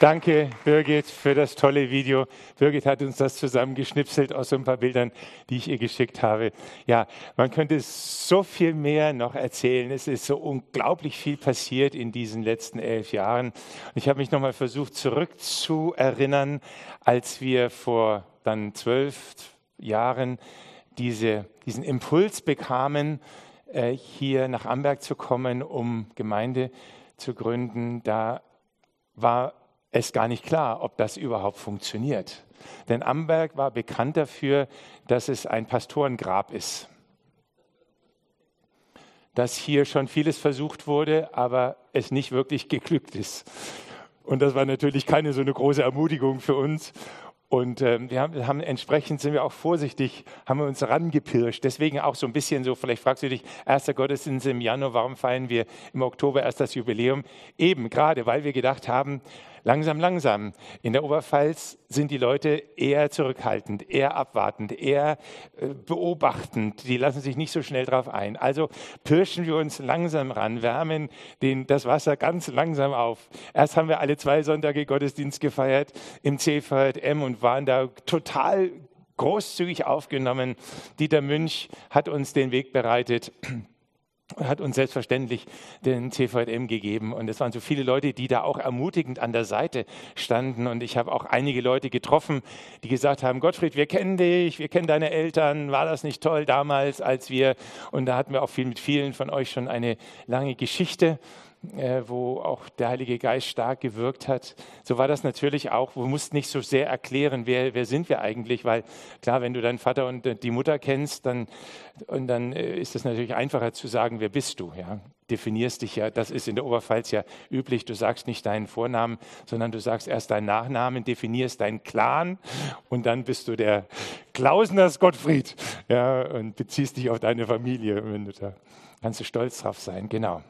Danke, Birgit, für das tolle Video. Birgit hat uns das zusammengeschnipselt aus so ein paar Bildern, die ich ihr geschickt habe. Ja, man könnte so viel mehr noch erzählen. Es ist so unglaublich viel passiert in diesen letzten 11 Jahren. Und ich habe mich nochmal versucht, zurückzuerinnern, als wir vor dann 12 Jahren diesen Impuls bekamen, hier nach Amberg zu kommen, um Gemeinde zu gründen. Da war es gar nicht klar, ob das überhaupt funktioniert. Denn Amberg war bekannt dafür, dass es ein Pastorengrab ist. Dass hier schon vieles versucht wurde, aber es nicht wirklich geglückt ist. Und das war natürlich keine so eine große Ermutigung für uns. Und entsprechend sind wir auch vorsichtig, haben wir uns rangepirscht. Deswegen auch so ein bisschen so, vielleicht fragst du dich, erster Gottesdienst im Januar, warum feiern wir im Oktober erst das Jubiläum? Eben, gerade weil wir gedacht haben, langsam. In der Oberpfalz sind die Leute eher zurückhaltend, eher abwartend, eher beobachtend. Die lassen sich nicht so schnell drauf ein. Also pirschen wir uns langsam ran, wärmen das Wasser ganz langsam auf. Erst haben wir alle 2 Sonntage Gottesdienst gefeiert im CVM und waren da total großzügig aufgenommen. Dieter Münch hat uns den Weg bereitet. Hat uns selbstverständlich den CVM gegeben. Und es waren so viele Leute, die da auch ermutigend an der Seite standen. Und ich habe auch einige Leute getroffen, die gesagt haben, Gottfried, wir kennen dich, wir kennen deine Eltern. War das nicht toll damals, als wir... Und da hatten wir auch mit vielen von euch schon eine lange Geschichte, wo auch der Heilige Geist stark gewirkt hat. So war das natürlich auch. Wir mussten nicht so sehr erklären, wer sind wir eigentlich, weil klar, wenn du deinen Vater und die Mutter kennst, dann ist es natürlich einfacher zu sagen, wer bist du? Ja? Definierst dich ja, das ist in der Oberpfalz ja üblich, du sagst nicht deinen Vornamen, sondern du sagst erst deinen Nachnamen, definierst deinen Clan und dann bist du der Klausners Gottfried, ja, und beziehst dich auf deine Familie, wenn du da kannst du stolz drauf sein, genau.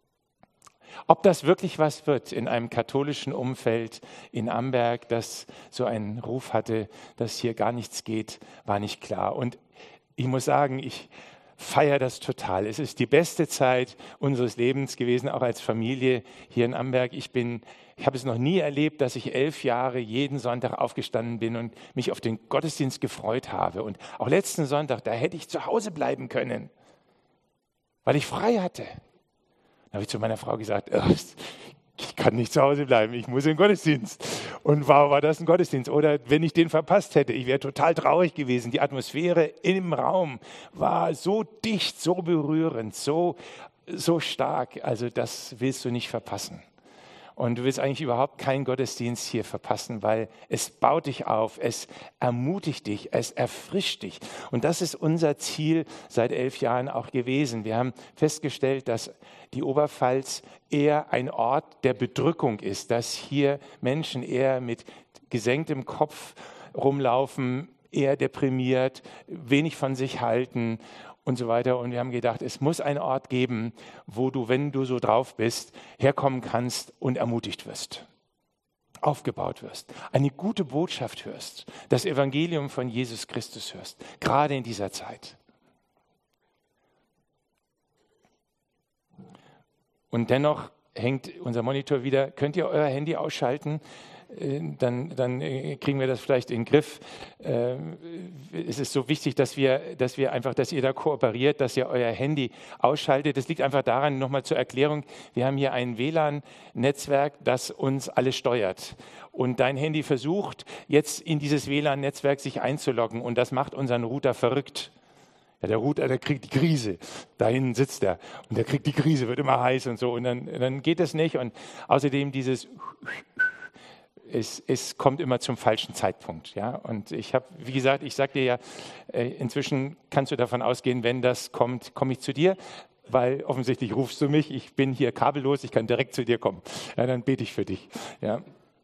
Ob das wirklich was wird in einem katholischen Umfeld in Amberg, das so einen Ruf hatte, dass hier gar nichts geht, war nicht klar. Und ich muss sagen, ich feiere das total. Es ist die beste Zeit unseres Lebens gewesen, auch als Familie hier in Amberg. Ich habe es noch nie erlebt, dass ich 11 Jahre jeden Sonntag aufgestanden bin und mich auf den Gottesdienst gefreut habe. Und auch letzten Sonntag, da hätte ich zu Hause bleiben können, weil ich frei hatte. Da habe ich zu meiner Frau gesagt, ich kann nicht zu Hause bleiben, ich muss in den Gottesdienst. Und war das ein Gottesdienst? Oder wenn ich den verpasst hätte, ich wäre total traurig gewesen. Die Atmosphäre im Raum war so dicht, so berührend, so stark. Also das willst du nicht verpassen. Und du willst eigentlich überhaupt keinen Gottesdienst hier verpassen, weil es baut dich auf, es ermutigt dich, es erfrischt dich. Und das ist unser Ziel seit 11 Jahren auch gewesen. Wir haben festgestellt, dass die Oberpfalz eher ein Ort der Bedrückung ist, dass hier Menschen eher mit gesenktem Kopf rumlaufen, eher deprimiert, wenig von sich halten und so weiter. Und wir haben gedacht, es muss einen Ort geben, wo du, wenn du so drauf bist, herkommen kannst und ermutigt wirst, aufgebaut wirst, eine gute Botschaft hörst, das Evangelium von Jesus Christus hörst, gerade in dieser Zeit. Und dennoch hängt unser Monitor wieder, könnt ihr euer Handy ausschalten? Dann kriegen wir das vielleicht in den Griff. Es ist so wichtig, dass ihr da kooperiert, dass ihr euer Handy ausschaltet. Das liegt einfach daran, nochmal zur Erklärung, wir haben hier ein WLAN-Netzwerk, das uns alle steuert. Und dein Handy versucht, jetzt in dieses WLAN-Netzwerk sich einzuloggen und das macht unseren Router verrückt. Ja, der Router, der kriegt die Krise. Da hinten sitzt er und der kriegt die Krise, wird immer heiß und so. Und dann geht es nicht. Und außerdem es kommt immer zum falschen Zeitpunkt. Ja? Und wie gesagt, ich sage dir ja, inzwischen kannst du davon ausgehen, wenn das kommt, komme ich zu dir, weil offensichtlich rufst du mich, ich bin hier kabellos, ich kann direkt zu dir kommen. Ja, dann bete ich für dich. Ja.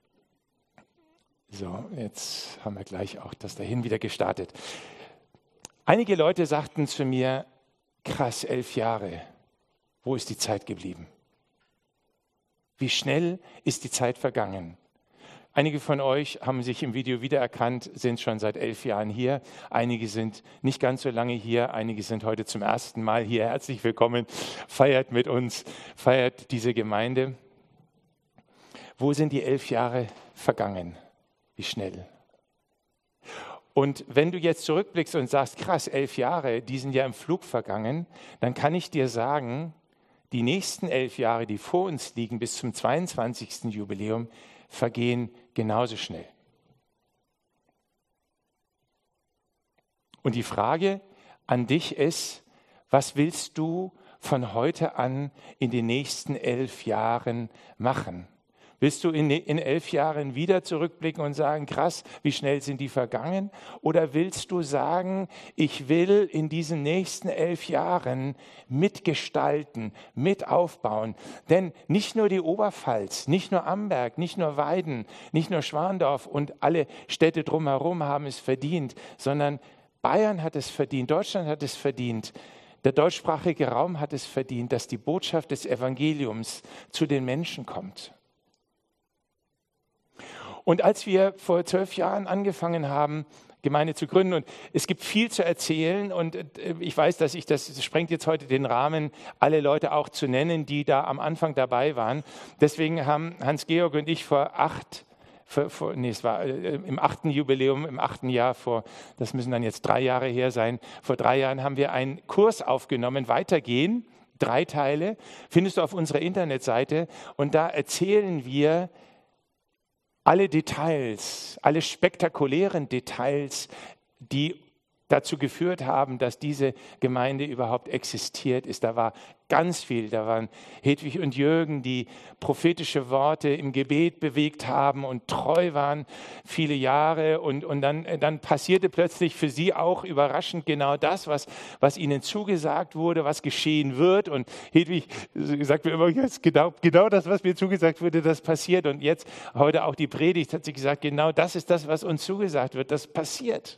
So, jetzt haben wir gleich auch das dahin wieder gestartet. Einige Leute sagten zu mir, krass, 11 Jahre, wo ist die Zeit geblieben? Wie schnell ist die Zeit vergangen? Einige von euch haben sich im Video wiedererkannt, sind schon seit 11 Jahren hier. Einige sind nicht ganz so lange hier, einige sind heute zum ersten Mal hier. Herzlich willkommen, feiert mit uns, feiert diese Gemeinde. wo sind die 11 Jahre vergangen? Wie schnell? Und wenn du jetzt zurückblickst und sagst, krass, 11 Jahre, die sind ja im Flug vergangen, dann kann ich dir sagen, die nächsten 11 Jahre, die vor uns liegen, bis zum 22. Jubiläum, vergehen genauso schnell. Und die Frage an dich ist, was willst du von heute an in den nächsten 11 Jahren machen? Willst du in 11 Jahren wieder zurückblicken und sagen, krass, wie schnell sind die vergangen? Oder willst du sagen, ich will in diesen nächsten 11 Jahren mitgestalten, mit aufbauen? Denn nicht nur die Oberpfalz, nicht nur Amberg, nicht nur Weiden, nicht nur Schwandorf und alle Städte drumherum haben es verdient, sondern Bayern hat es verdient, Deutschland hat es verdient. Der deutschsprachige Raum hat es verdient, dass die Botschaft des Evangeliums zu den Menschen kommt. Und als wir vor 12 Jahren angefangen haben, Gemeinde zu gründen, und es gibt viel zu erzählen, und ich weiß, das sprengt jetzt heute den Rahmen, alle Leute auch zu nennen, die da am Anfang dabei waren. Deswegen haben Hans-Georg und ich es war im 8. Jubiläum, im 8. Jahr, das müssen dann jetzt 3 Jahre her sein, vor 3 Jahren haben wir einen Kurs aufgenommen, Weitergehen, 3 Teile, findest du auf unserer Internetseite, und da erzählen wir alle Details, alle spektakulären Details, die dazu geführt haben, dass diese Gemeinde überhaupt existiert ist. Da war ganz viel. Da waren Hedwig und Jürgen, die prophetische Worte im Gebet bewegt haben und treu waren viele Jahre. Und dann passierte plötzlich für sie auch überraschend genau das, was ihnen zugesagt wurde, was geschehen wird. Und Hedwig sagt mir immer, jetzt genau das, was mir zugesagt wurde, das passiert. Und jetzt, heute auch die Predigt, hat sie gesagt, genau das ist das, was uns zugesagt wird, das passiert.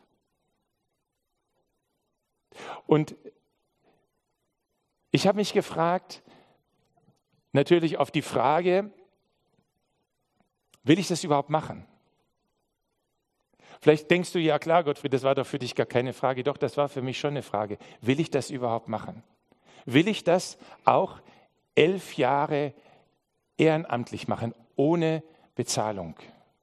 Und ich habe mich gefragt, natürlich auf die Frage, will ich das überhaupt machen? Vielleicht denkst du, ja klar, Gottfried, das war doch für dich gar keine Frage. Doch, das war für mich schon eine Frage. Will ich das überhaupt machen? Will ich das auch 11 Jahre ehrenamtlich machen, ohne Bezahlung?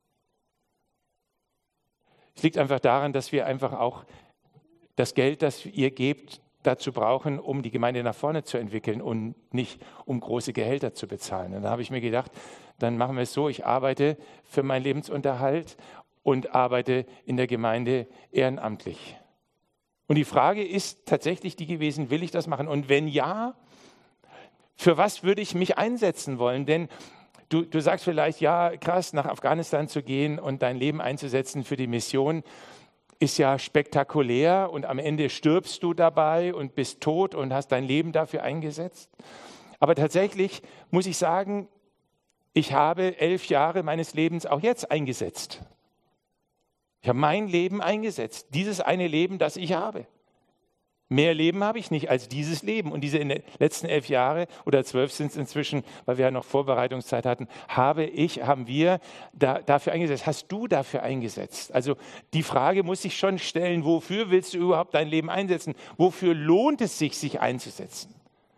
Es liegt einfach daran, dass wir einfach auch das Geld, das ihr gebt, dazu brauchen, um die Gemeinde nach vorne zu entwickeln und nicht, um große Gehälter zu bezahlen. Und da habe ich mir gedacht, dann machen wir es so, ich arbeite für meinen Lebensunterhalt und arbeite in der Gemeinde ehrenamtlich. Und die Frage ist tatsächlich die gewesen, will ich das machen? Und wenn ja, für was würde ich mich einsetzen wollen? Denn du sagst vielleicht, ja, krass, nach Afghanistan zu gehen und dein Leben einzusetzen für die Mission, ist ja spektakulär, und am Ende stirbst du dabei und bist tot und hast dein Leben dafür eingesetzt. Aber tatsächlich muss ich sagen, ich habe 11 Jahre meines Lebens auch jetzt eingesetzt. Ich habe mein Leben eingesetzt, dieses eine Leben, das ich habe. Mehr Leben habe ich nicht als dieses Leben. Und diese letzten 11 Jahre oder 12 sind es inzwischen, weil wir ja noch Vorbereitungszeit hatten, haben wir dafür eingesetzt. Hast du dafür eingesetzt? Also die Frage muss sich schon stellen, wofür willst du überhaupt dein Leben einsetzen? Wofür lohnt es sich einzusetzen?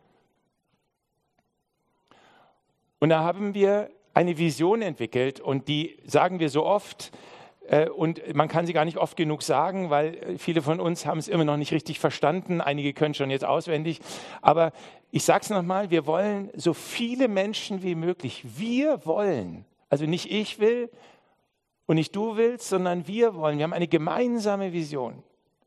Und da haben wir eine Vision entwickelt, und die sagen wir so oft, und man kann sie gar nicht oft genug sagen, weil viele von uns haben es immer noch nicht richtig verstanden. Einige können schon jetzt auswendig. Aber ich sage es nochmal, wir wollen so viele Menschen wie möglich. Wir wollen, also nicht ich will und nicht du willst, sondern wir wollen. Wir haben eine gemeinsame Vision.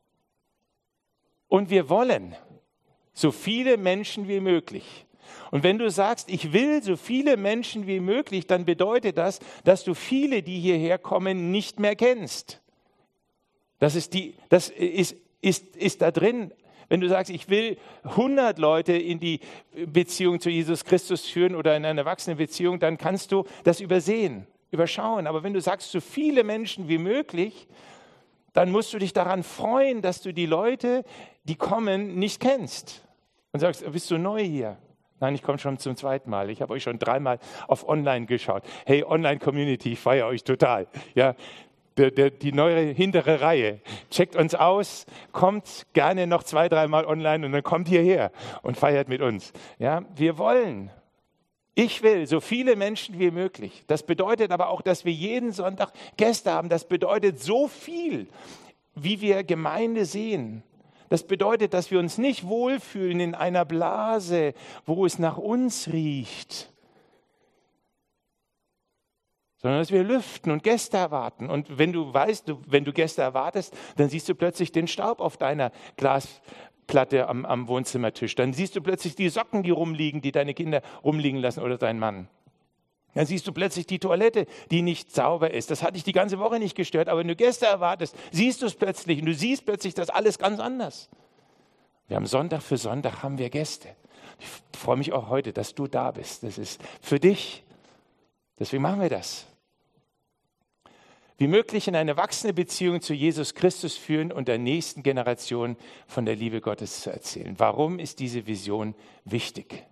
Und wir wollen so viele Menschen wie möglich. Und wenn du sagst, ich will so viele Menschen wie möglich, dann bedeutet das, dass du viele, die hierher kommen, nicht mehr kennst. Das ist da drin. Wenn du sagst, ich will 100 Leute in die Beziehung zu Jesus Christus führen oder in eine Erwachsenenbeziehung, dann kannst du das überschauen. Aber wenn du sagst, so viele Menschen wie möglich, dann musst du dich daran freuen, dass du die Leute, die kommen, nicht kennst. Und sagst, bist du neu hier? Nein, ich komme schon zum 2. Mal. Ich habe euch schon 3 Mal auf Online geschaut. Hey, Online-Community, ich feiere euch total. Ja, die neue hintere Reihe. Checkt uns aus, kommt gerne noch 2, 3 Mal online und dann kommt hierher und feiert mit uns. Ja, wir wollen Ich will so viele Menschen wie möglich. Das bedeutet aber auch, dass wir jeden Sonntag Gäste haben. Das bedeutet so viel, wie wir Gemeinde sehen. Das bedeutet, dass wir uns nicht wohlfühlen in einer Blase, wo es nach uns riecht, sondern dass wir lüften und Gäste erwarten. Und wenn du weißt, wenn du Gäste erwartest, dann siehst du plötzlich den Staub auf deiner Glasplatte am Wohnzimmertisch. Dann siehst du plötzlich die Socken, die rumliegen, die deine Kinder rumliegen lassen oder dein Mann. Dann siehst du plötzlich die Toilette, die nicht sauber ist. Das hat dich die ganze Woche nicht gestört, aber wenn du Gäste erwartest, siehst du es plötzlich und du siehst plötzlich das alles ganz anders. Wir haben Sonntag für Sonntag haben wir Gäste. Ich freue mich auch heute, dass du da bist. Das ist für dich. Deswegen machen wir das. Wie möglich in eine wachsende Beziehung zu Jesus Christus führen und der nächsten Generation von der Liebe Gottes zu erzählen. Warum ist diese Vision wichtig?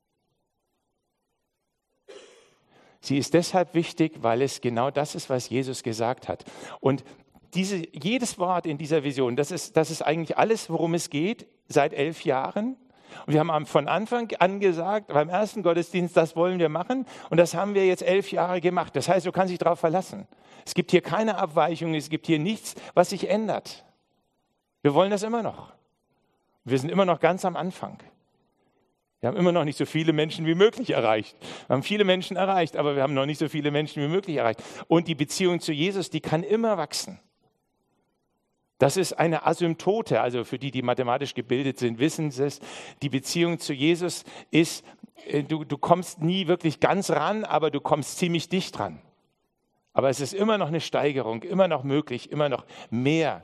Sie ist deshalb wichtig, weil es genau das ist, was Jesus gesagt hat. Und jedes Wort in dieser Vision, das ist eigentlich alles, worum es geht, seit 11 Jahren. Und wir haben von Anfang an gesagt, beim ersten Gottesdienst, das wollen wir machen. Und das haben wir jetzt 11 Jahre gemacht. Das heißt, du kannst dich darauf verlassen. Es gibt hier keine Abweichung, es gibt hier nichts, was sich ändert. Wir wollen das immer noch. Wir sind immer noch ganz am Anfang. Wir haben immer noch nicht so viele Menschen wie möglich erreicht. Wir haben viele Menschen erreicht, aber wir haben noch nicht so viele Menschen wie möglich erreicht. Und die Beziehung zu Jesus, die kann immer wachsen. Das ist eine Asymptote, also für die, die mathematisch gebildet sind, wissen Sie es. Die Beziehung zu Jesus ist, du kommst nie wirklich ganz ran, aber du kommst ziemlich dicht dran. Aber es ist immer noch eine Steigerung, immer noch möglich, immer noch mehr.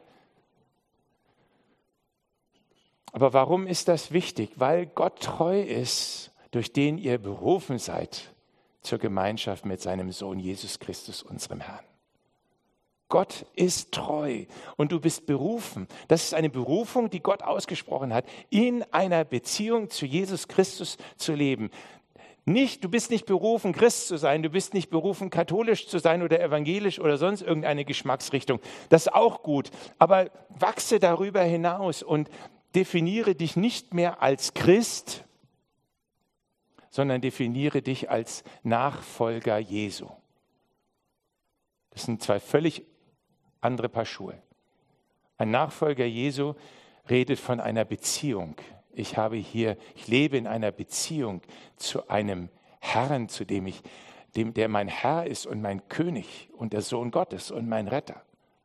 Aber warum ist das wichtig? Weil Gott treu ist, durch den ihr berufen seid zur Gemeinschaft mit seinem Sohn Jesus Christus, unserem Herrn. Gott ist treu und du bist berufen. Das ist eine Berufung, die Gott ausgesprochen hat, in einer Beziehung zu Jesus Christus zu leben. Du bist nicht berufen, Christ zu sein, du bist nicht berufen, katholisch zu sein oder evangelisch oder sonst irgendeine Geschmacksrichtung. Das ist auch gut, aber wachse darüber hinaus und definiere dich nicht mehr als Christ, sondern definiere dich als Nachfolger Jesu. Das sind zwei völlig andere Paar Schuhe. Ein Nachfolger Jesu redet von einer Beziehung. Ich lebe in einer Beziehung zu einem Herrn, der mein Herr ist und mein König und der Sohn Gottes und mein Retter.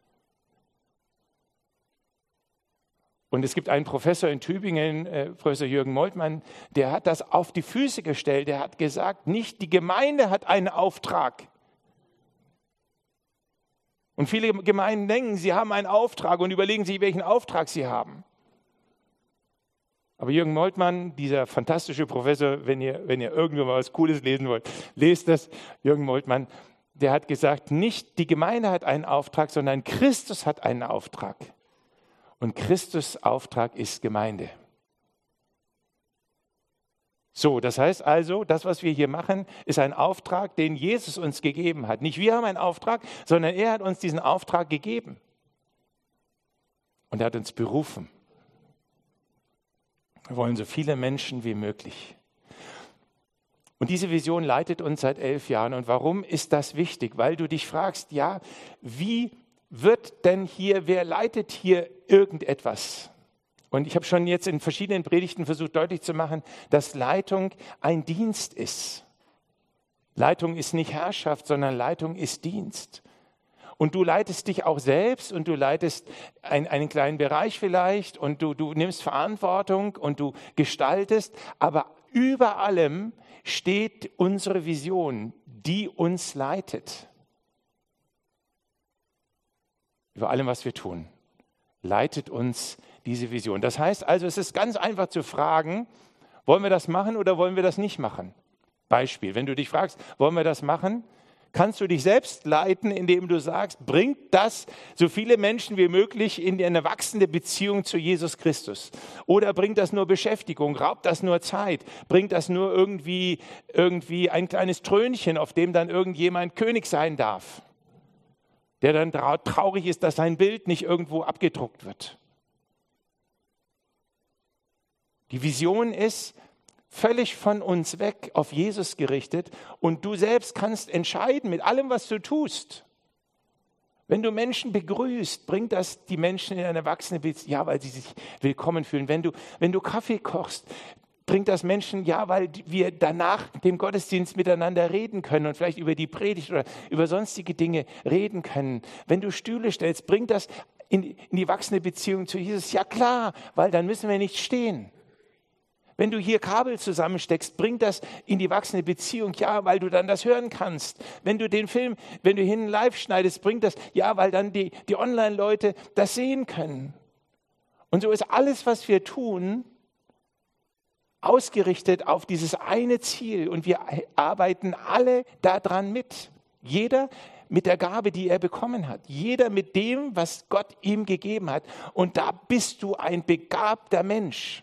Und es gibt einen Professor in Tübingen, Professor Jürgen Moltmann, der hat das auf die Füße gestellt. Der hat gesagt, nicht die Gemeinde hat einen Auftrag. Und viele Gemeinden denken, sie haben einen Auftrag und überlegen sich, welchen Auftrag sie haben. Aber Jürgen Moltmann, dieser fantastische Professor, wenn ihr irgendwo mal was Cooles lesen wollt, lest das. Jürgen Moltmann, der hat gesagt, nicht die Gemeinde hat einen Auftrag, sondern Christus hat einen Auftrag. Und Christus' Auftrag ist Gemeinde. So, das heißt also, das, was wir hier machen, ist ein Auftrag, den Jesus uns gegeben hat. Nicht wir haben einen Auftrag, sondern er hat uns diesen Auftrag gegeben. Und er hat uns berufen. Wir wollen so viele Menschen wie möglich. Und diese Vision leitet uns seit 11 Jahren. Und warum ist das wichtig? Weil du dich fragst, ja, wer leitet hier irgendetwas? Und ich habe schon jetzt in verschiedenen Predigten versucht deutlich zu machen, dass Leitung ein Dienst ist. Leitung ist nicht Herrschaft, sondern Leitung ist Dienst. Und du leitest dich auch selbst und du leitest einen kleinen Bereich vielleicht und du nimmst Verantwortung und du gestaltest, aber über allem steht unsere Vision, die uns leitet. Über allem, was wir tun, leitet uns diese Vision. Das heißt also, es ist ganz einfach zu fragen, wollen wir das machen oder wollen wir das nicht machen? Beispiel, wenn du dich fragst, wollen wir das machen? Kannst du dich selbst leiten, indem du sagst, bringt das so viele Menschen wie möglich in eine wachsende Beziehung zu Jesus Christus? Oder bringt das nur Beschäftigung, raubt das nur Zeit, bringt das nur irgendwie ein kleines Trönchen, auf dem dann irgendjemand König sein darf, der dann traurig ist, dass sein Bild nicht irgendwo abgedruckt wird? Die Vision ist, völlig von uns weg auf Jesus gerichtet und du selbst kannst entscheiden mit allem, was du tust. Wenn du Menschen begrüßt, bringt das die Menschen in eine erwachsene Beziehung, ja, weil sie sich willkommen fühlen. Wenn du Kaffee kochst, bringt das Menschen, ja, weil wir danach dem Gottesdienst miteinander reden können und vielleicht über die Predigt oder über sonstige Dinge reden können. Wenn du Stühle stellst, bringt das in die wachsende Beziehung zu Jesus. Ja klar, weil dann müssen wir nicht stehen. Wenn du hier Kabel zusammensteckst, bringt das in die wachsende Beziehung, ja, weil du dann das hören kannst. Wenn du den Film, wenn du hinten live schneidest, bringt das, ja, weil dann die Online-Leute das sehen können. Und so ist alles, was wir tun, ausgerichtet auf dieses eine Ziel. Und wir arbeiten alle daran mit. Jeder mit der Gabe, die er bekommen hat. Jeder mit dem, was Gott ihm gegeben hat. Und da bist du ein begabter Mensch.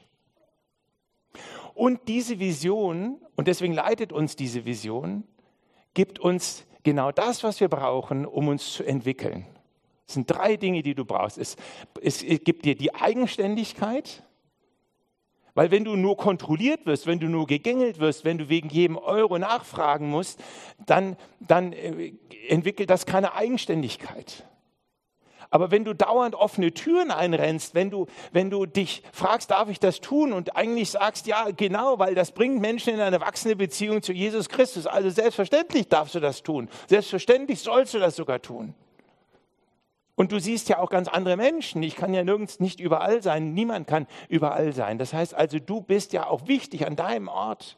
Und diese Vision, und deswegen leitet uns diese Vision, gibt uns genau das, was wir brauchen, um uns zu entwickeln. Es sind 3 Dinge, die du brauchst. Es gibt dir die Eigenständigkeit, weil wenn du nur kontrolliert wirst, wenn du nur gegängelt wirst, wenn du wegen jedem Euro nachfragen musst, dann entwickelt das keine Eigenständigkeit. Aber wenn du dauernd offene Türen einrennst, wenn du dich fragst, darf ich das tun? Und eigentlich sagst, ja, genau, weil das bringt Menschen in eine wachsende Beziehung zu Jesus Christus. Also selbstverständlich darfst du das tun. Selbstverständlich sollst du das sogar tun. Und du siehst ja auch ganz andere Menschen. Ich kann ja nicht überall sein. Niemand kann überall sein. Das heißt also, du bist ja auch wichtig an deinem Ort.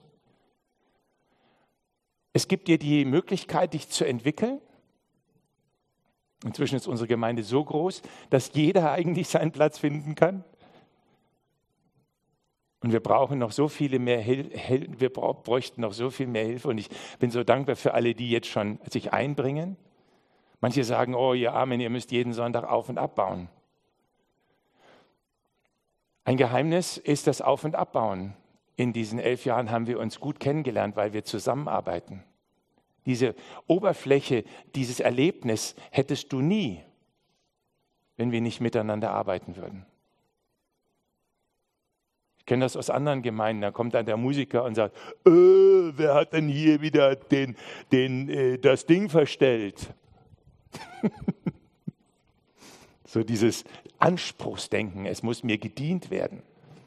Es gibt dir die Möglichkeit, dich zu entwickeln. Inzwischen ist unsere Gemeinde so groß, dass jeder eigentlich seinen Platz finden kann. Und wir brauchen noch so viele mehr wir bräuchten noch so viel mehr Hilfe. Und ich bin so dankbar für alle, die jetzt schon sich einbringen. Manche sagen, oh ihr Armen, ihr müsst jeden Sonntag auf- und abbauen. Ein Geheimnis ist das Auf- und Abbauen. In diesen 11 Jahren haben wir uns gut kennengelernt, weil wir zusammenarbeiten. Diese Oberfläche, dieses Erlebnis hättest du nie, wenn wir nicht miteinander arbeiten würden. Ich kenne das aus anderen Gemeinden, da kommt dann der Musiker und sagt, wer hat denn hier wieder das Ding verstellt? So dieses Anspruchsdenken, es muss mir gedient werden.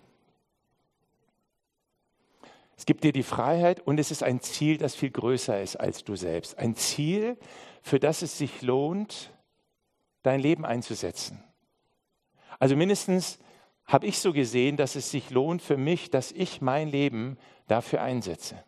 Es gibt dir die Freiheit und es ist ein Ziel, das viel größer ist als du selbst. Ein Ziel, für das es sich lohnt, dein Leben einzusetzen. Also mindestens habe ich so gesehen, dass es sich lohnt für mich, dass ich mein Leben dafür einsetze.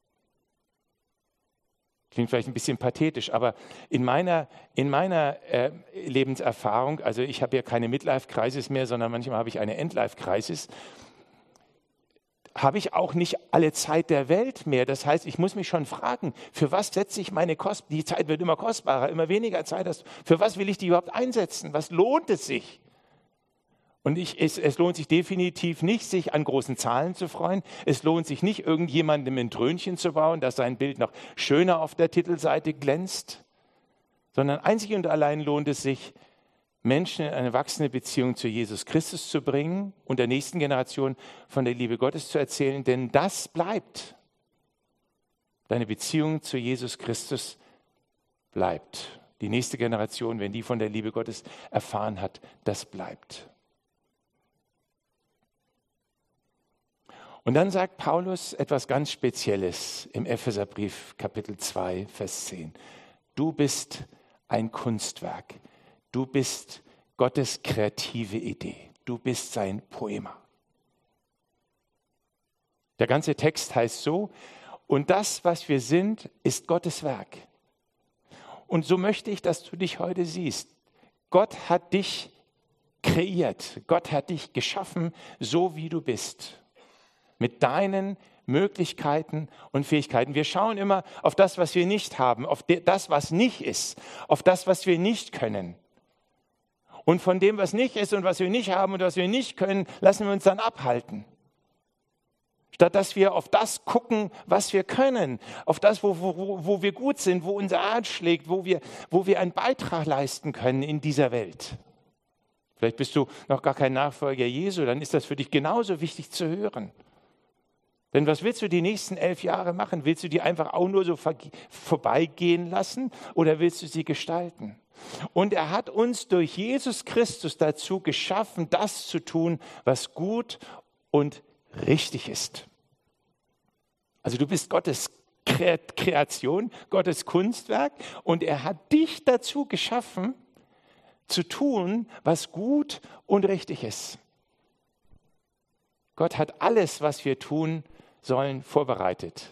Klingt vielleicht ein bisschen pathetisch, aber in meiner Lebenserfahrung, also ich habe ja keine Midlife-Crisis mehr, sondern manchmal habe ich eine Endlife-Crisis, habe ich auch nicht alle Zeit der Welt mehr. Das heißt, ich muss mich schon fragen, für was setze ich meine Kosten? Die Zeit wird immer kostbarer, immer weniger Zeit hast. Für was will ich die überhaupt einsetzen? Was lohnt es sich? Und es lohnt sich definitiv nicht, sich an großen Zahlen zu freuen. Es lohnt sich nicht, irgendjemandem ein Trönchen zu bauen, dass sein Bild noch schöner auf der Titelseite glänzt, sondern einzig und allein lohnt es sich, Menschen in eine wachsende Beziehung zu Jesus Christus zu bringen und der nächsten Generation von der Liebe Gottes zu erzählen, denn das bleibt. Deine Beziehung zu Jesus Christus bleibt. Die nächste Generation, wenn die von der Liebe Gottes erfahren hat, das bleibt. Und dann sagt Paulus etwas ganz Spezielles im Epheserbrief Kapitel 2, Vers 10. Du bist ein Kunstwerk. Du bist Gottes kreative Idee. Du bist sein Poema. Der ganze Text heißt so, und das, was wir sind, ist Gottes Werk. Und so möchte ich, dass du dich heute siehst. Gott hat dich kreiert. Gott hat dich geschaffen, so wie du bist. Mit deinen Möglichkeiten und Fähigkeiten. Wir schauen immer auf das, was wir nicht haben, auf das, was nicht ist, auf das, was wir nicht können. Und von dem, was nicht ist und was wir nicht haben und was wir nicht können, lassen wir uns dann abhalten. Statt dass wir auf das gucken, was wir können, auf das, wo wir gut sind, wo unser Herz schlägt, wo wir einen Beitrag leisten können in dieser Welt. Vielleicht bist du noch gar kein Nachfolger Jesu, dann ist das für dich genauso wichtig zu hören. Denn was willst du die nächsten 11 Jahre machen? Willst du die einfach auch nur so vorbeigehen lassen oder willst du sie gestalten? Und er hat uns durch Jesus Christus dazu geschaffen, das zu tun, was gut und richtig ist. Also du bist Gottes Kreation, Gottes Kunstwerk und er hat dich dazu geschaffen, zu tun, was gut und richtig ist. Gott hat alles, was wir tun sollen, vorbereitet.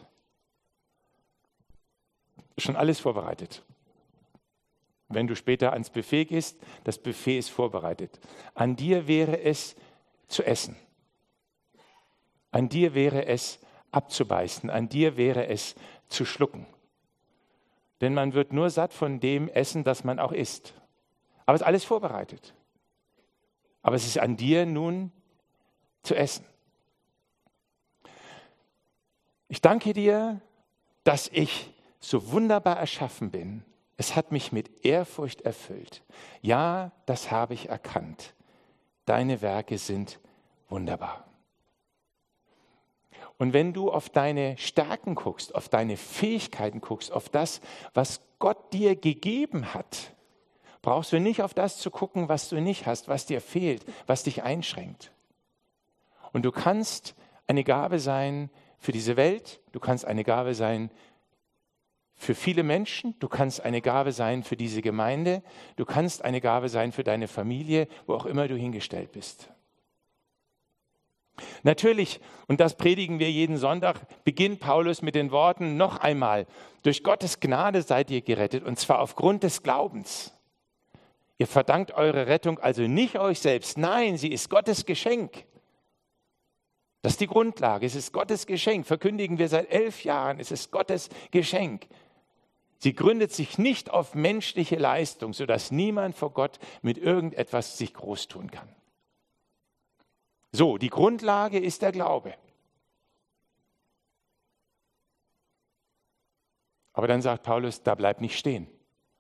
Schon alles vorbereitet. Wenn du später ans Buffet gehst, das Buffet ist vorbereitet. An dir wäre es zu essen. An dir wäre es abzubeißen. An dir wäre es zu schlucken. Denn man wird nur satt von dem essen, das man auch isst. Aber es ist alles vorbereitet. Aber es ist an dir nun zu essen. Ich danke dir, dass ich so wunderbar erschaffen bin. Es hat mich mit Ehrfurcht erfüllt. Ja, das habe ich erkannt. Deine Werke sind wunderbar. Und wenn du auf deine Stärken guckst, auf deine Fähigkeiten guckst, auf das, was Gott dir gegeben hat, brauchst du nicht auf das zu gucken, was du nicht hast, was dir fehlt, was dich einschränkt. Und du kannst eine Gabe sein für diese Welt, du kannst eine Gabe sein für viele Menschen, du kannst eine Gabe sein für diese Gemeinde, du kannst eine Gabe sein für deine Familie, wo auch immer du hingestellt bist. Natürlich, und das predigen wir jeden Sonntag, beginnt Paulus mit den Worten noch einmal, durch Gottes Gnade seid ihr gerettet, und zwar aufgrund des Glaubens. Ihr verdankt eure Rettung also nicht euch selbst, nein, sie ist Gottes Geschenk. Das ist die Grundlage, es ist Gottes Geschenk, verkündigen wir seit 11 Jahren, es ist Gottes Geschenk. Sie gründet sich nicht auf menschliche Leistung, sodass niemand vor Gott mit irgendetwas sich groß tun kann. So, die Grundlage ist der Glaube. Aber dann sagt Paulus, da bleib nicht stehen.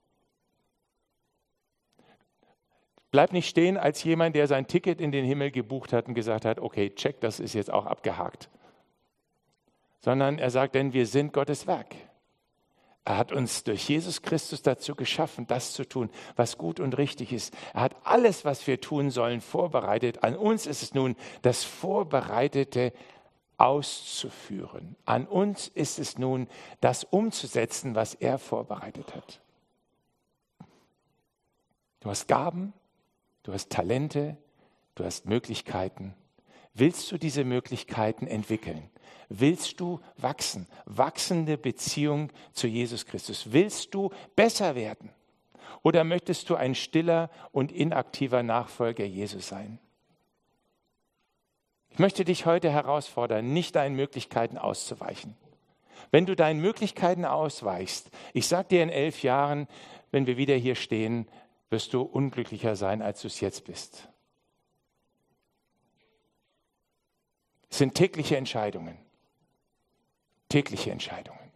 Bleib nicht stehen als jemand, der sein Ticket in den Himmel gebucht hat und gesagt hat, okay, check, das ist jetzt auch abgehakt. Sondern er sagt, denn wir sind Gottes Werk. Er hat uns durch Jesus Christus dazu geschaffen, das zu tun, was gut und richtig ist. Er hat alles, was wir tun sollen, vorbereitet. An uns ist es nun, das Vorbereitete auszuführen. An uns ist es nun, das umzusetzen, was er vorbereitet hat. Du hast Gaben, du hast Talente, du hast Möglichkeiten. Willst du diese Möglichkeiten entwickeln? Willst du wachsen? Wachsende Beziehung zu Jesus Christus. Willst du besser werden? Oder möchtest du ein stiller und inaktiver Nachfolger Jesus sein? Ich möchte dich heute herausfordern, nicht deinen Möglichkeiten auszuweichen. Wenn du deinen Möglichkeiten ausweichst, ich sage dir in 11 Jahren, wenn wir wieder hier stehen, wirst du unglücklicher sein, als du es jetzt bist. Es sind tägliche Entscheidungen. Tägliche Entscheidungen.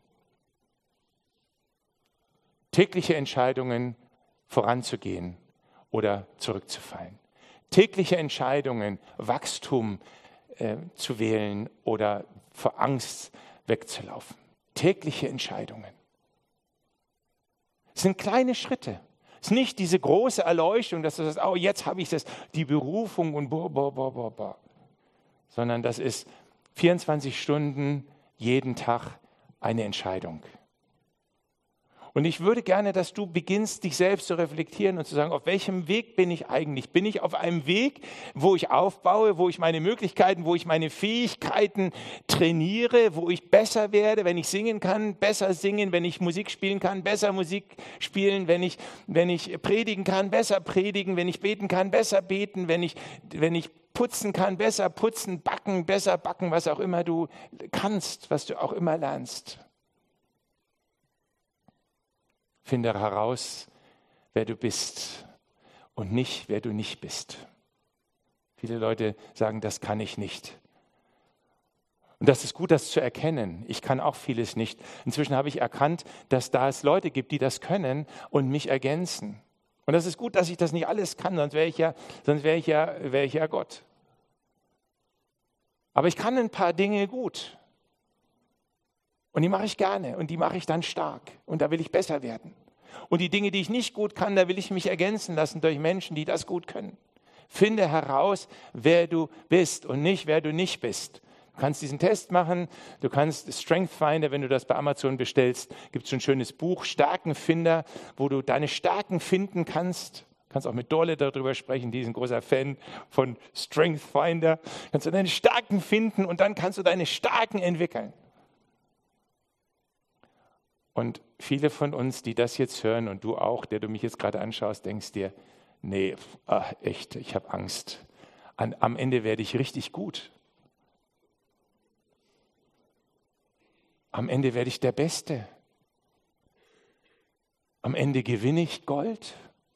Tägliche Entscheidungen, voranzugehen oder zurückzufallen. Tägliche Entscheidungen, Wachstum zu wählen oder vor Angst wegzulaufen. Tägliche Entscheidungen. Es sind kleine Schritte. Es ist nicht diese große Erleuchtung, dass du sagst, oh, jetzt habe ich das, die Berufung und sondern das ist 24 Stunden jeden Tag eine Entscheidung. Und ich würde gerne, dass du beginnst, dich selbst zu reflektieren und zu sagen, auf welchem Weg bin ich eigentlich? Bin ich auf einem Weg, wo ich aufbaue, wo ich meine Möglichkeiten, wo ich meine Fähigkeiten trainiere, wo ich besser werde, wenn ich singen kann, besser singen, wenn ich Musik spielen kann, besser Musik spielen, wenn ich predigen kann, besser predigen, wenn ich beten kann, besser beten, wenn ich putzen kann, besser putzen, backen, besser backen, was auch immer du kannst, was du auch immer lernst. Finde heraus, wer du bist und nicht, wer du nicht bist. Viele Leute sagen, das kann ich nicht. Und das ist gut, das zu erkennen. Ich kann auch vieles nicht. Inzwischen habe ich erkannt, dass da es Leute gibt, die das können und mich ergänzen. Und das ist gut, dass ich das nicht alles kann, sonst wäre ich ja Gott. Aber ich kann ein paar Dinge gut. Und die mache ich gerne und die mache ich dann stark. Und da will ich besser werden. Und die Dinge, die ich nicht gut kann, da will ich mich ergänzen lassen durch Menschen, die das gut können. Finde heraus, wer du bist und nicht, wer du nicht bist. Du kannst diesen Test machen, du kannst Strength Finder, wenn du das bei Amazon bestellst, gibt es so ein schönes Buch, Stärkenfinder, wo du deine Stärken finden kannst. Du kannst auch mit Dorle darüber sprechen, die ist ein großer Fan von Strength Finder. Kannst du deine Stärken finden und dann kannst du deine Stärken entwickeln. Und viele von uns, die das jetzt hören und du auch, der du mich jetzt gerade anschaust, denkst dir, nee, echt, ich habe Angst. Am Ende werde ich richtig gut. Am Ende werde ich der Beste. Am Ende gewinne ich Gold.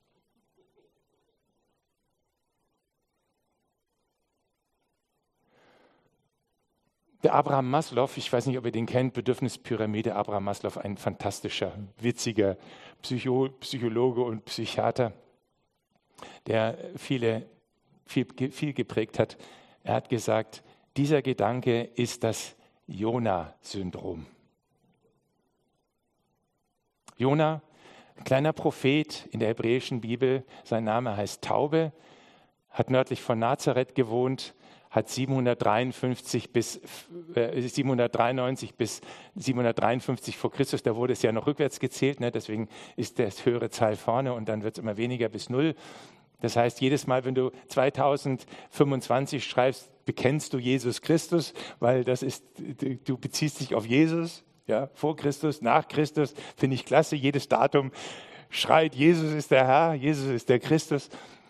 Der Abraham Maslow, ich weiß nicht, ob ihr den kennt, Bedürfnispyramide, Abraham Maslow, ein fantastischer, witziger Psychologe und Psychiater, der viel geprägt hat. Er hat gesagt, dieser Gedanke ist das Jona-Syndrom. Jona, ein kleiner Prophet in der hebräischen Bibel, sein Name heißt Taube, hat nördlich von Nazareth gewohnt, hat 793 bis 753 vor Christus, da wurde es ja noch rückwärts gezählt, ne? Deswegen ist das höhere Zahl vorne und dann wird es immer weniger bis 0. Das heißt, jedes Mal, wenn du 2025 schreibst, bekennst du Jesus Christus, weil du beziehst dich auf Jesus, ja, vor Christus, nach Christus, finde ich klasse. Jedes Datum schreit, Jesus ist der Herr, Jesus ist der Christus.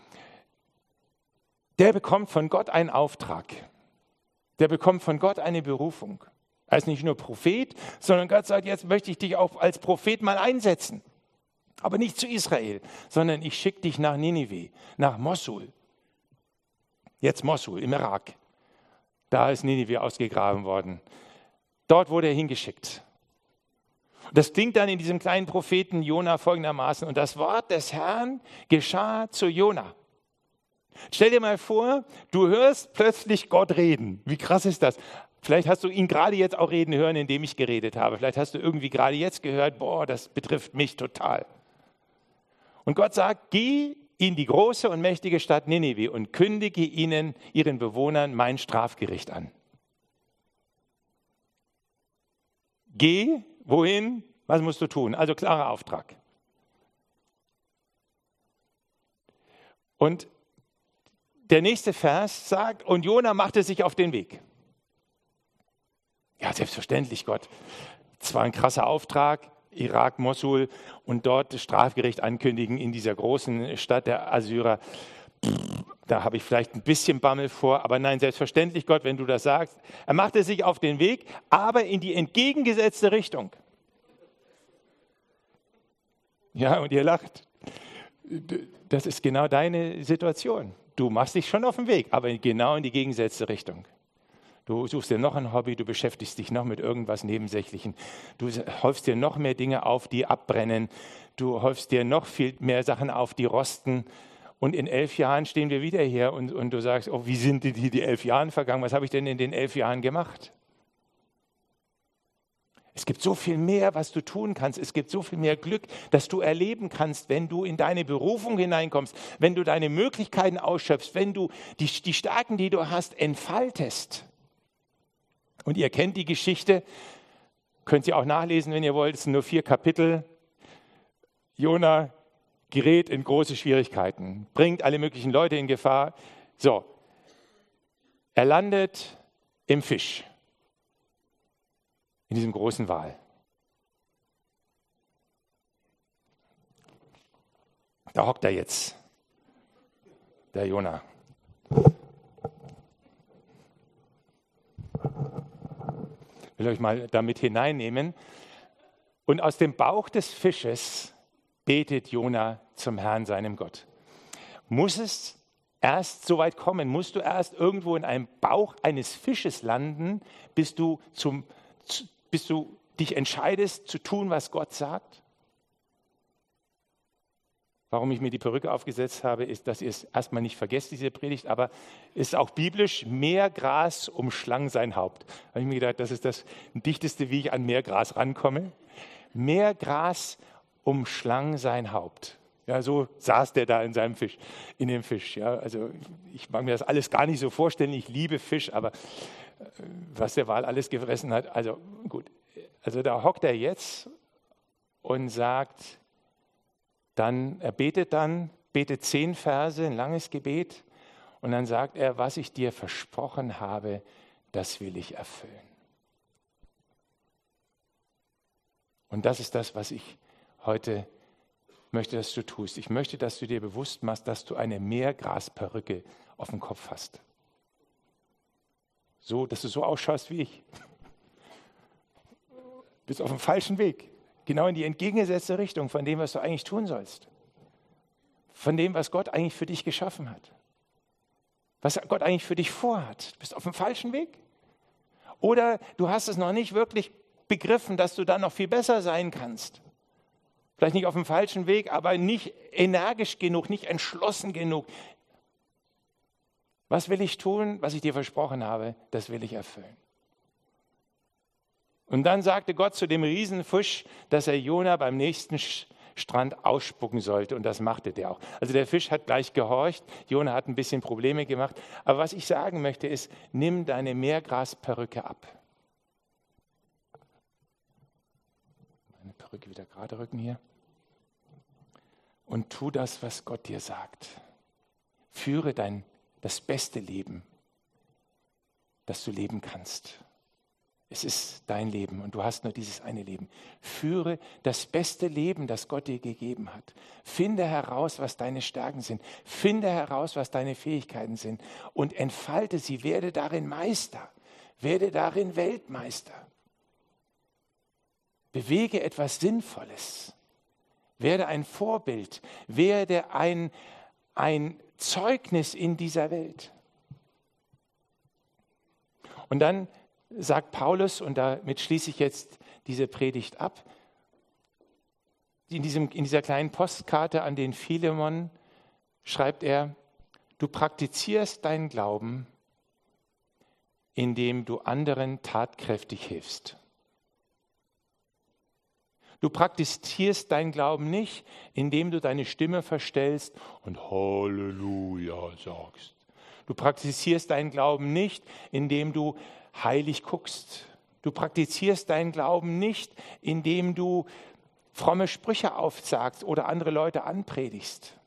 Der bekommt von Gott einen Auftrag. Der bekommt von Gott eine Berufung. Er ist nicht nur Prophet, sondern Gott sagt, jetzt möchte ich dich auch als Prophet mal einsetzen. Aber nicht zu Israel, sondern ich schicke dich nach Ninive, nach Mosul. Jetzt Mosul im Irak. Da ist Ninive ausgegraben worden. Dort wurde er hingeschickt. Das klingt dann in diesem kleinen Propheten Jona folgendermaßen. Und das Wort des Herrn geschah zu Jona. Stell dir mal vor, du hörst plötzlich Gott reden. Wie krass ist das? Vielleicht hast du ihn gerade jetzt auch reden hören, indem ich geredet habe. Vielleicht hast du irgendwie gerade jetzt gehört, boah, das betrifft mich total. Und Gott sagt, geh in die große und mächtige Stadt Ninive und kündige ihren Bewohnern mein Strafgericht an. Geh, wohin? Was musst du tun? Also klarer Auftrag. Und der nächste Vers sagt, und Jona machte sich auf den Weg. Ja, selbstverständlich, Gott. Zwar ein krasser Auftrag, Irak, Mosul, und dort das Strafgericht ankündigen in dieser großen Stadt der Assyrer. Da habe ich vielleicht ein bisschen Bammel vor, aber nein, selbstverständlich, Gott, wenn du das sagst. Er machte sich auf den Weg, aber in die entgegengesetzte Richtung. Ja, und ihr lacht. Das ist genau deine Situation. Du machst dich schon auf den Weg, aber genau in die gegengesetzte Richtung. Du suchst dir noch ein Hobby, du beschäftigst dich noch mit irgendwas Nebensächlichen. Du häufst dir noch mehr Dinge auf, die abbrennen. Du häufst dir noch viel mehr Sachen auf, die rosten. Und in 11 Jahren stehen wir wieder hier und du sagst, oh, wie sind die 11 Jahre vergangen? Was habe ich denn in den 11 Jahren gemacht? Es gibt so viel mehr, was du tun kannst. Es gibt so viel mehr Glück, das du erleben kannst, wenn du in deine Berufung hineinkommst, wenn du deine Möglichkeiten ausschöpfst, wenn du die Stärken, die du hast, entfaltest. Und ihr kennt die Geschichte, könnt ihr auch nachlesen, wenn ihr wollt, es sind nur 4 Kapitel. Jona gerät in große Schwierigkeiten, bringt alle möglichen Leute in Gefahr. So, er landet im Fisch, in diesem großen Wal. Da hockt er jetzt, der Jona. Ich will euch mal damit hineinnehmen. Und aus dem Bauch des Fisches betet Jona zum Herrn, seinem Gott. Muss es erst so weit kommen? Musst du erst irgendwo in einem Bauch eines Fisches landen, bis du dich entscheidest, zu tun, was Gott sagt? warum ich mir die Perücke aufgesetzt habe, ist, dass ihr es erstmal nicht vergesst, diese Predigt, aber es ist auch biblisch, mehr Gras umschlang sein Haupt. Da habe ich mir gedacht, das ist das Dichteste, wie ich an mehr Gras rankomme. Mehr Gras umschlang sein Haupt. Ja, so saß der da in seinem Fisch, in dem Fisch. Ja, also ich mag mir das alles gar nicht so vorstellen. Ich liebe Fisch, aber was der Wal alles gefressen hat, also gut. Also da hockt er jetzt und sagt, er betet 10 Verse, ein langes Gebet, und dann sagt er, was ich dir versprochen habe, das will ich erfüllen. Und das ist das, was ich heute möchte, dass du tust. Ich möchte, dass du dir bewusst machst, dass du eine Meergrasperücke auf dem Kopf hast. So, dass du so ausschaust wie ich. Du bist auf dem falschen Weg. Genau in die entgegengesetzte Richtung von dem, was du eigentlich tun sollst. Von dem, was Gott eigentlich für dich geschaffen hat. Was Gott eigentlich für dich vorhat. Du bist auf dem falschen Weg. Oder du hast es noch nicht wirklich begriffen, dass du dann noch viel besser sein kannst. Vielleicht nicht auf dem falschen Weg, aber nicht energisch genug, nicht entschlossen genug. Was will ich tun, was ich dir versprochen habe, das will ich erfüllen. Und dann sagte Gott zu dem Riesenfisch, dass er Jona beim nächsten Strand ausspucken sollte. Und das machte der auch. Also der Fisch hat gleich gehorcht. Jona hat ein bisschen Probleme gemacht. Aber was ich sagen möchte ist, nimm deine Meergrasperücke ab. Meine Perücke wieder gerade rücken hier. Und tu das, was Gott dir sagt. Führe das beste Leben, das du leben kannst. Es ist dein Leben und du hast nur dieses eine Leben. Führe das beste Leben, das Gott dir gegeben hat. Finde heraus, was deine Stärken sind. Finde heraus, was deine Fähigkeiten sind und entfalte sie. Werde darin Meister. Werde darin Weltmeister. Bewege etwas Sinnvolles. Werde ein Vorbild. Werde ein Zeugnis in dieser Welt. Und dann sagt Paulus, und damit schließe ich jetzt diese Predigt ab, in dieser kleinen Postkarte an den Philemon schreibt er, du praktizierst deinen Glauben, indem du anderen tatkräftig hilfst. Du praktizierst deinen Glauben nicht, indem du deine Stimme verstellst und Halleluja sagst. Du praktizierst deinen Glauben nicht, indem du heilig guckst. Du praktizierst deinen Glauben nicht, indem du fromme Sprüche aufsagst oder andere Leute anpredigst.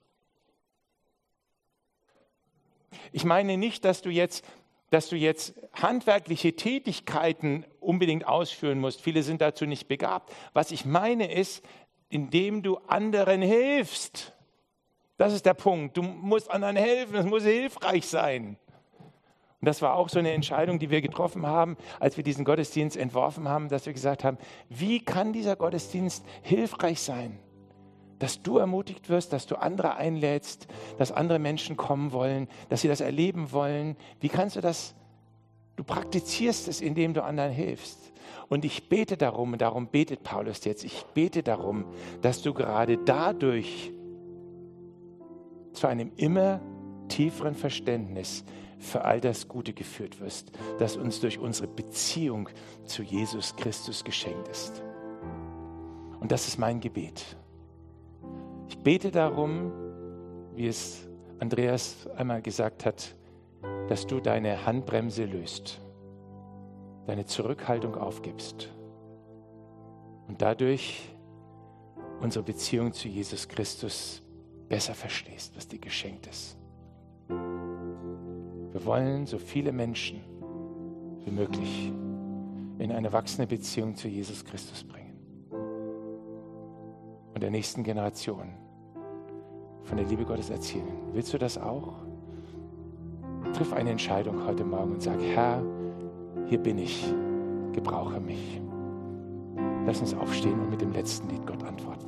Ich meine nicht, dass du jetzt handwerkliche Tätigkeiten unbedingt ausführen musst. Viele sind dazu nicht begabt. Was ich meine ist, indem du anderen hilfst. Das ist der Punkt. Du musst anderen helfen, es muss hilfreich sein. Und das war auch so eine Entscheidung, die wir getroffen haben, als wir diesen Gottesdienst entworfen haben, dass wir gesagt haben, wie kann dieser Gottesdienst hilfreich sein? Dass du ermutigt wirst, dass du andere einlädst, dass andere Menschen kommen wollen, dass sie das erleben wollen. Wie kannst du das? Du praktizierst es, indem du anderen hilfst. Und ich bete darum, und darum betet Paulus jetzt, ich bete darum, dass du gerade dadurch zu einem immer tieferen Verständnis für all das Gute geführt wirst, das uns durch unsere Beziehung zu Jesus Christus geschenkt ist. Und das ist mein Gebet. Ich bete darum, wie es Andreas einmal gesagt hat, dass du deine Handbremse löst, deine Zurückhaltung aufgibst und dadurch unsere Beziehung zu Jesus Christus besser verstehst, was dir geschenkt ist. Wir wollen so viele Menschen wie möglich in eine wachsende Beziehung zu Jesus Christus bringen. Und der nächsten Generation von der Liebe Gottes erzählen. Willst du das auch? Triff eine Entscheidung heute Morgen und sag, Herr, hier bin ich, gebrauche mich. Lass uns aufstehen und mit dem letzten Lied Gott antworten.